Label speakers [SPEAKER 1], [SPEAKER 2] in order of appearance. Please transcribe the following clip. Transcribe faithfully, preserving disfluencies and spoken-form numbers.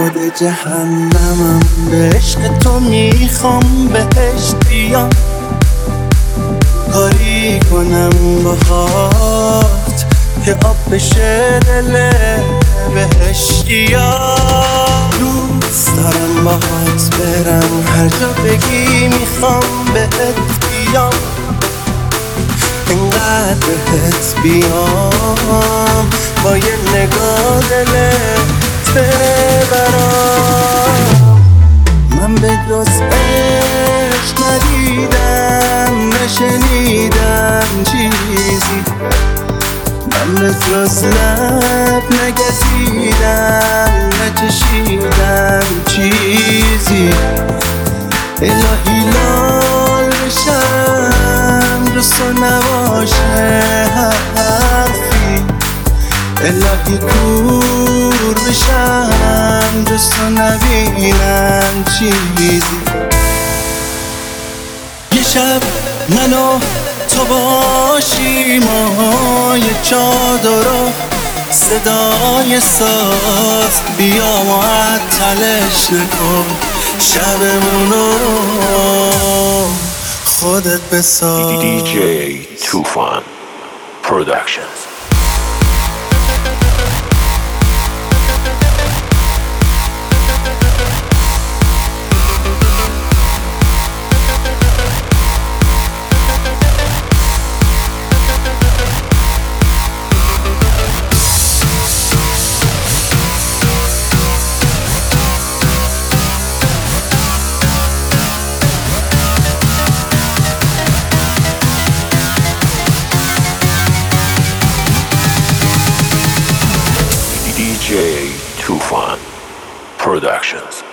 [SPEAKER 1] خود جهنمم، به عشق تو میخوام بهش بیام، کاری کنم باهات که آب بشه دل بهشتیا. دوست دارم باهات برم هر جا بگی میخوام بهت بیام، انقدر بهت بیام با یه نگاه دلت ببرم. من به جز عشق ندیدم نشنیدم چیزی، من به جز لب نگزیدم نچشیدم چیزی. الهی لال بشم جز تو نباشه حرفی، الهی دور بشم جز تو نبینم چیزی. یه شب من و تو باشیم و یه چادر و صدای ساز، بیا معطلش نکن شبمونو خودت بساز.
[SPEAKER 2] دی جی Tufan Productions. D J Tufan Productions.